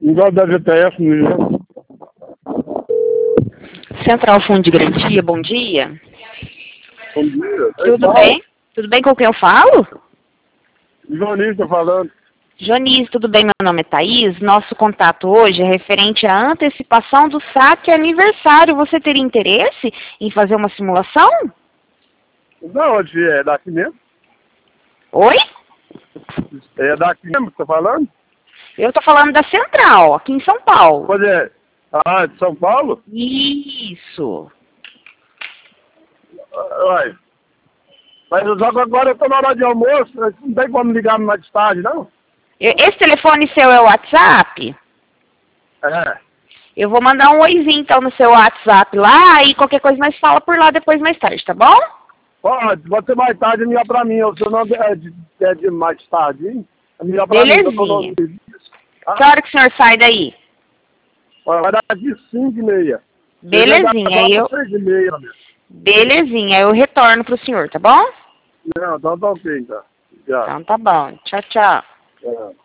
Igual da GTF mesmo. Central Fundo de Garantia, bom dia. Bom dia. Tudo bem? Tudo bem com quem eu falo? Joanis tá falando. Jonis, tudo bem? Meu nome é Thaís. Nosso contato hoje é referente à antecipação do saque aniversário. Você teria interesse em fazer uma simulação? Da onde é? Daqui mesmo? Oi? É daqui mesmo que tá falando? Eu tô falando da Central, aqui em São Paulo. Pode é. Ah, de São Paulo? Isso. Uai. Mas só que agora eu tô na hora de almoço, não tem como ligar mais tarde, não? Esse telefone seu é o WhatsApp? É. Eu vou mandar um oizinho então no seu WhatsApp lá e qualquer coisa nós fala por lá depois mais tarde, tá bom? Pode ser mais tarde, ligar pra mim. Se eu não é de mais tarde, hein? Ligar pra mim, eu tô no Belezinha. serviço. Que hora que o senhor sai daí? Vai dar de 5h30. Belezinha, aí eu... 6h30, meu. Belezinha, eu retorno pro senhor, tá bom? Não, então tá ok, então. Já. Então tá bom. Tchau, tchau. É.